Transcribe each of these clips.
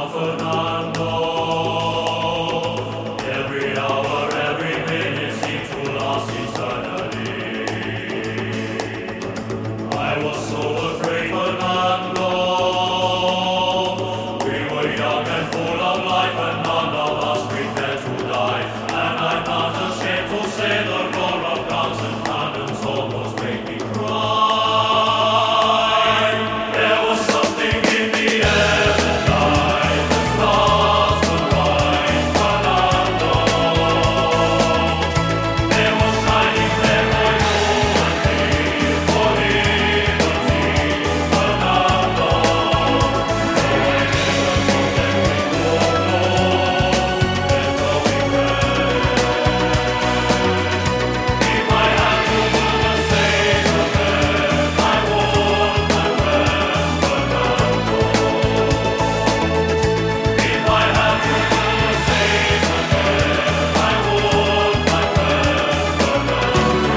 Fernando. Every hour, every minute seemed to last eternity. I was so afraid, Fernando. We were young and full of life, and none of us prepared to die. And I'm not ashamed to say the roar of guns and cannons almost made me cry. There was something in the air that night, the stars were bright, Fernando. They were shining there for you and me, for liberty, Fernando. Though I never knew that we would know, there's no regret. If I had to do the same again, I would, my friend Fernando. If I had to do the same again, I would, my friend Fernando.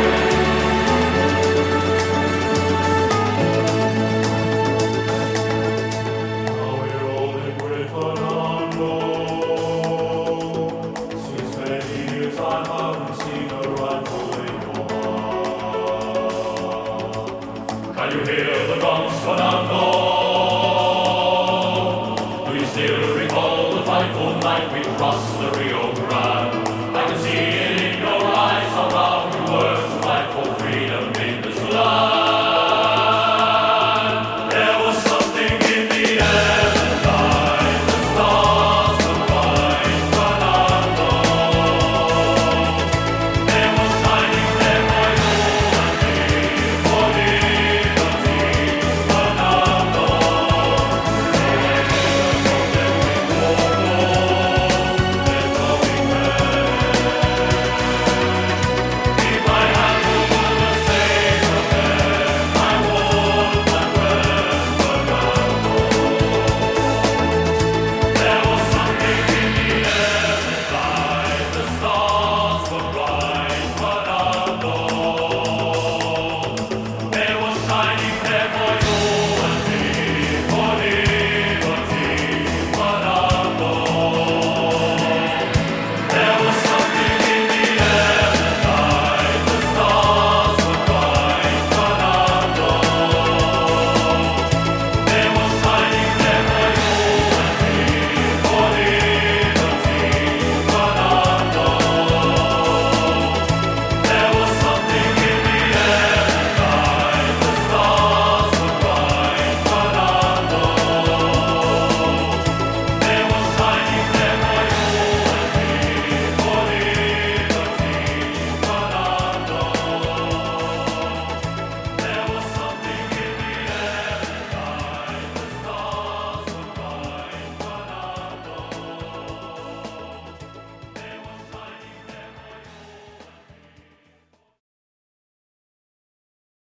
Now we're old and gray, Fernando. Since many years I haven't seen a rifle in your hand. Can you hear the guns, Fernando? Do you still recall the frightful night we crossed